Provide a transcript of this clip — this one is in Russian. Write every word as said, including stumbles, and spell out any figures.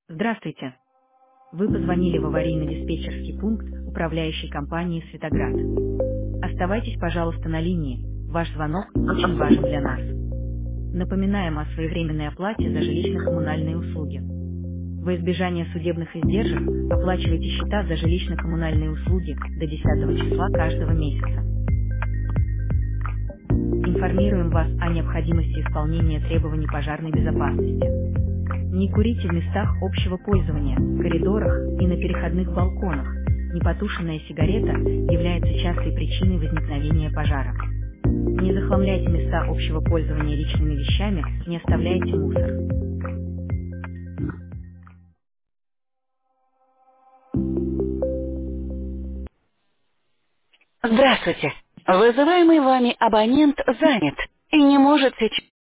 Здравствуйте. Вы позвонили в аварийно-диспетчерский пункт управляющей компании «Светоград». Оставайтесь, пожалуйста, на линии. Ваш звонок очень важен для нас. Напоминаем о своевременной оплате за жилищно-коммунальные услуги. Во избежание судебных издержек оплачивайте счета за жилищно-коммунальные услуги до десятого числа каждого месяца. Информируем вас о необходимости исполнения требований пожарной безопасности. Не курите в местах общего пользования, коридорах и на переходных балконах. Непотушенная сигарета является частой причиной возникновения пожара. Не захламляйте места общего пользования личными вещами, не оставляйте мусор. Здравствуйте. Вызываемый вами абонент занят и не может сейчас